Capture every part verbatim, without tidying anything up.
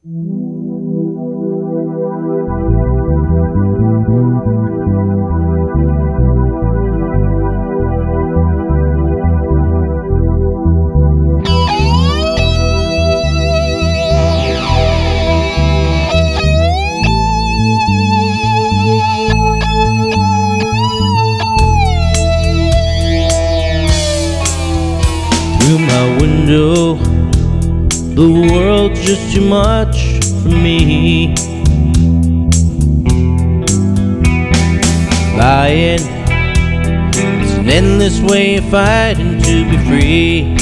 Through my window, the world's just too much for me. Flying, it's an endless way of fighting to be free.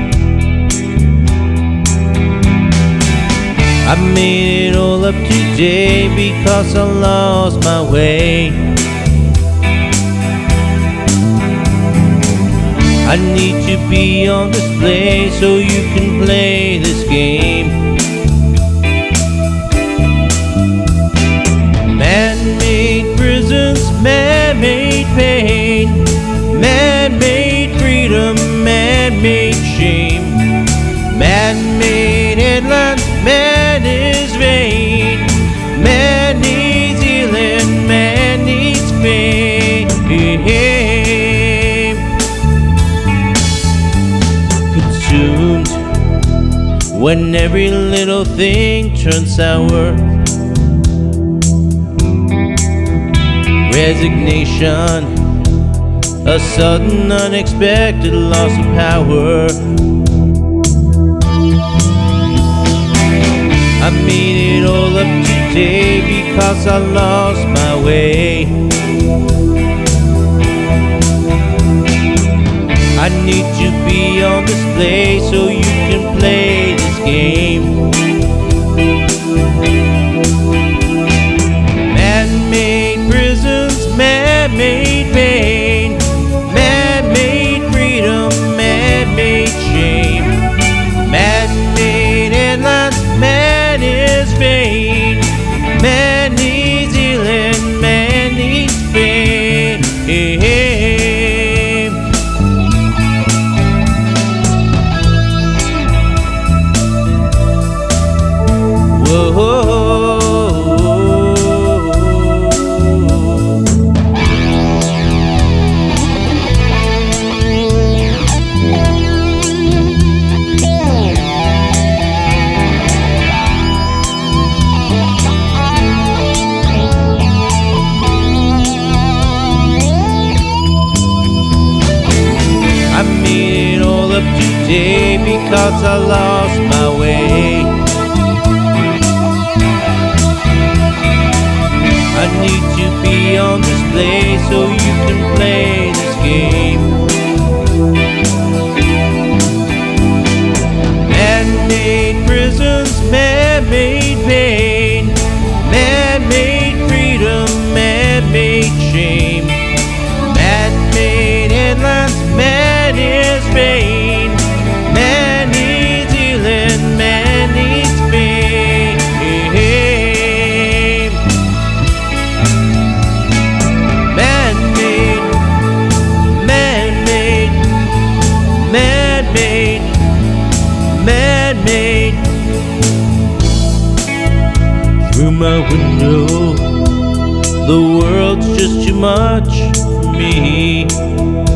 I made it all up today because I lost my way. I need to be on display so you can play this game. Man-made prisons, man-made pain, man-made freedom, man-made shame, man-made headlines, man is vain, man needs healing, man needs fame. Consumed when every little thing turns sour. Resignation, a sudden unexpected loss of power. I made it all up today because I lost my way. I need to be on display so you can play this game. Man-made prisons, man-made pain, man-made freedom, man-made shame, man-made headlines, man is vain, man needs healing, man needs fame. Whoa. I made it all up today because I lost my way. I need to be on display so you can play this game. Man-made prisons, man-made pain, man-made freedom, man-made shame, man-made headlines, man is vain, man needs healing, man needs fame. Man-made, man-made. Through my window, the world's just too much for me.